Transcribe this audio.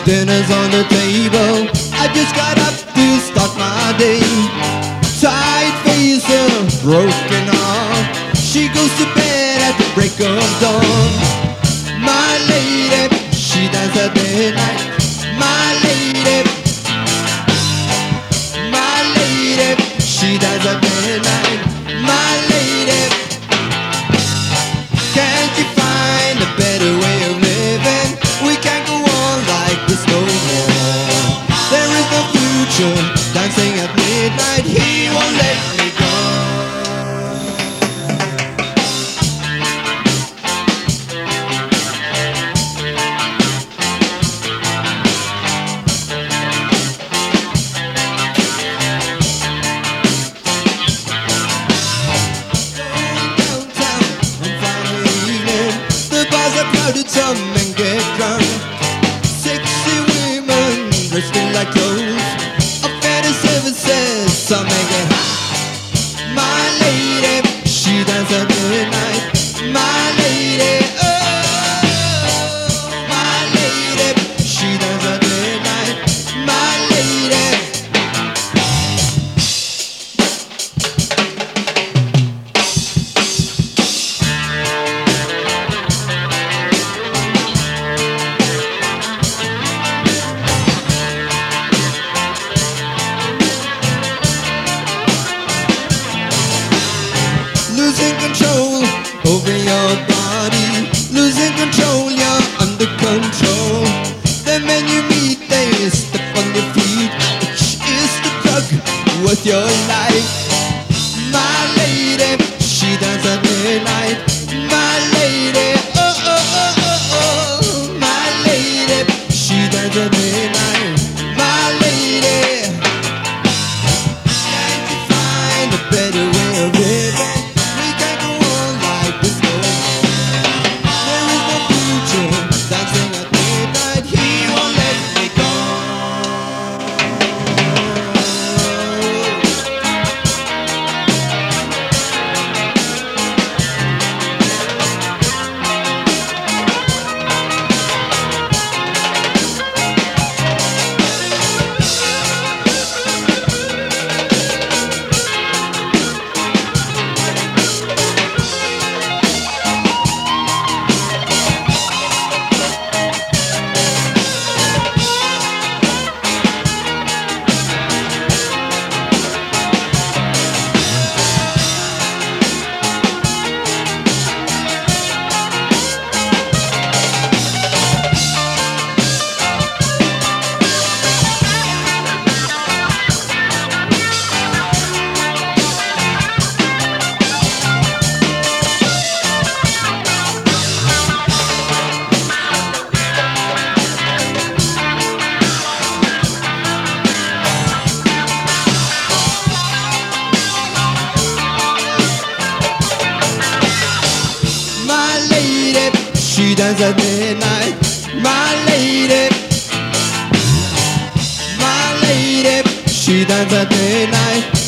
dinner's on the table. I just got up to start my day. Tired face, a broken heart. She goes to bed at the break of dawn. My lady, she dies at midnight. My lady, she dies at midnight. My lady, can't you find a better way of living? We can't go on like this no more. There is no future dancing at midnight. He won't let me go. Some men get drunk. Sexy women dressed in like clothes. A fancy services, some men get high. My lady, she dances at midnight. My lady, oh, my lady, she dances at midnight. My lady. Losing control over your body. Losing control, you're under control. The men you meet, they step on your feet. Which is the drug worth your life? My lady, she dances at midnight. My lady, oh, oh, oh, oh, oh. My lady, she dances at midnight. My lady, can't you find a better way of living? She dances at midnight. My lady, she dances at midnight.